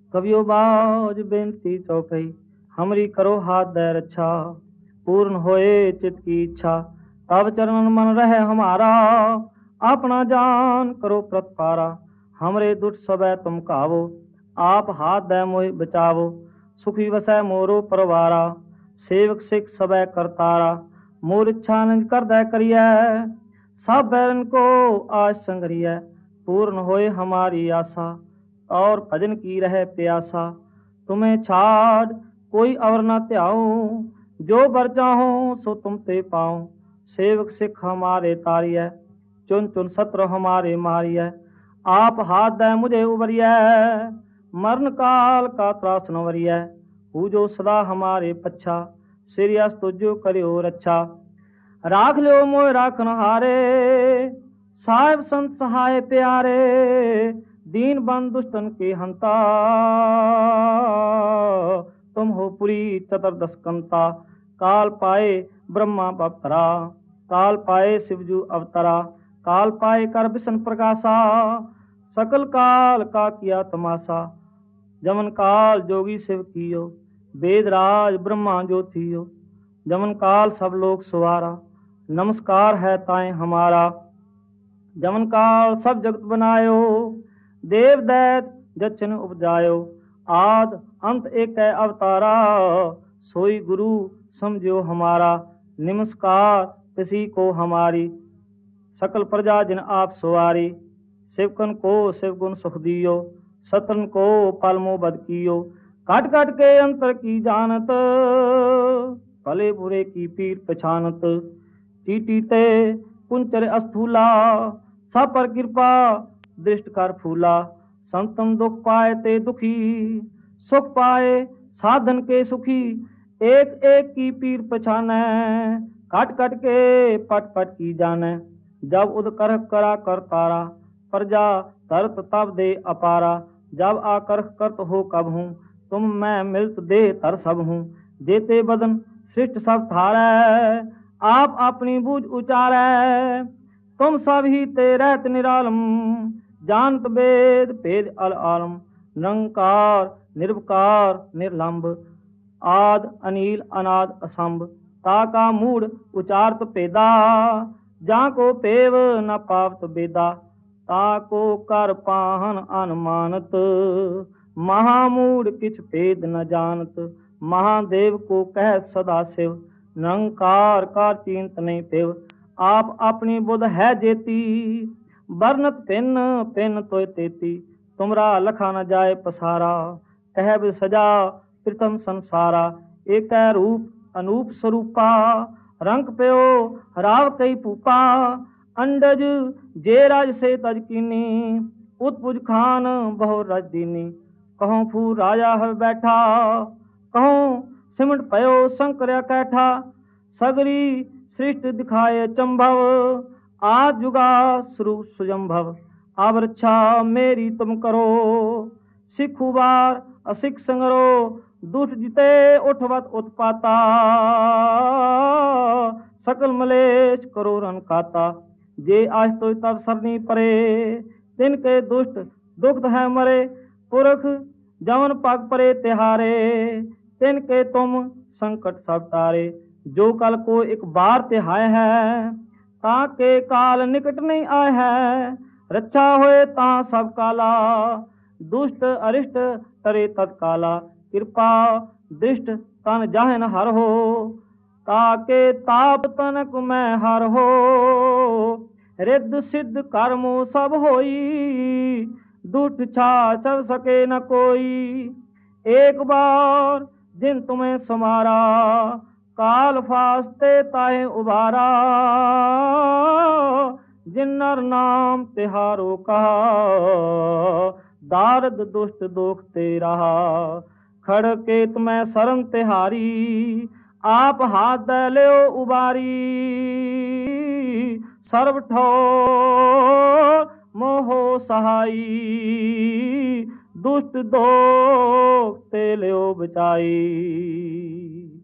कवियो बाज बेनती चौकई, हमरी करो हाथ दे रक्षा। पूर्ण होए चित की इच्छा, तब चरणन मन रहे हमारा। अपना जान करो प्रतपारा, हमरे दुष्ट सबे तुम कावो। आप हाथ दे मोहि बचावो, सुखी वसै मोरो परवारा। सेवक सिख सबे करतारा, मोर इच्छा निज कर दे करियै। सब बैरन को आज संगरिय, पूर्ण होए हमारी आशा। और भजन की रहे प्यासा, तुम्हें छाड़ कोई अवर न त्याऊं। जो बर चाहो सो तुम ते पाऊं। सेवक सिख हमारे तारिय, चुन चुन सत्र हमारे मारिय। आप हाथ दे मुझे उबरिय, मरण काल का त्रास न वरिय। पूजो सदा हमारे पच्छा, सिरियस तुझो करियो रक्षा। राख लो मोय राखन हारे, साहिब संत सहाय प्यारे। दीन बंद दुष्टन के हंता, तुम हो पुरी चतुर्दश कंता। काल पाए ब्रह्मा बपतरा, काल पाए शिवजू अवतरा। काल पाए कर विष्णु प्रकाशा, सकल काल का किया तमाशा। जमन काल जोगी शिव कियो, वेद राज ब्रह्मा जो थियो। जमन काल सब लोग सुवारा, नमस्कार है ताए हमारा। जमन काल सब जगत बनायो, देव दैत जचन उपजायो। आद अंत एक है अवतारा, सोई गुरु समझो हमारा। नमस्कार किसी को हमारी, सकल प्रजा जिन आप सवारी। शिवकन को शिव गुण सुख दियो, सतन को पलमो बद कियो। काट काट के अंतर की जानत, भले बुरे की पीर पछानत। टीटी ते कुंचर अस्थूला, सब पर कृपा दृष्ट कर फूला। संतम दुख पाए ते दुखी, सुख पाए साधन के सुखी। एक एक की पीर पछाने, काट काट के पट पट की जाने। जब उद कर करा कर तारा, प्रजा तरत तब दे अपारा। जब आकर करत हो कब हूँ, तुम मैं मिलत दे तर सब हूँ। देते बदन सृष्ट सब थारै, आप अपनी बूझ उचारै। तुम सब ही ते रहत निरालम, जानत वेद भेद अल आलम। निरंकार निर्विकार निर्लंब, आद अनिल अनाद असंभ। ताका मूड उचारत पेदा, जाको पेव न पावत बेदा। ताको कर पाहन अनुमानत, महामूड किछ भेद न जानत। महादेव को कह सदा शिव, निरंकार का चिंत नहीं पेव। आप अपनी बुध है जेती, बरनत पिन पिन तोय तेती। तुमरा लखा न जाए पसारा, कह सजा प्रथम संसारा। एक रूप अनूप स्वरूपा, रंग प्यो राव कई पूपा। अंडज जे राज से तज कीनी, उत्पुज खान बहु रज दीनी। कहूँ फू राजा हर बैठा, कहूँ सिमट पयो शंकर कैठा। सगरी सृष्टि दिखाए चंभव, आज जुगा स्वरूप सुजंभव। अब रक्षा मेरी तुम करो, सिखु बार असिख संगरो। दुष्ट जिते उठवत उत्पाता, सकल मलेश करो रन खाता। जे आज तो तब सरनी परे, तिनके दुष्ट दुख है मरे। पुरख जमन पग परे तिहारे, तिनके तुम संकट सब तारे। जो कल को एक बार तिहाय है, ताके काल निकट नहीं आए है। रक्षा होए ता सब काला, दुष्ट अरिष्ट तरे तत्काला। कृपा दृष्ट तन जाहन हर हो, ताके ताप तनक मैं हर हो। रिद्ध सिद्ध कर्मो सब होई, दुष्ट छा चल सके न कोई। एक बार जिन तुम्हें समारा, काल फास्ते ताहे उबारा। जिन नर नाम तिहारो कहा, दारद दुष्ट दोख ते रहा। खड़ के तुम्हें शरण तिहारी, आप हाथ दे लो उबारी। सर्व ठोर मोहो सहाई, दुष्ट दोख ते लो बचाई।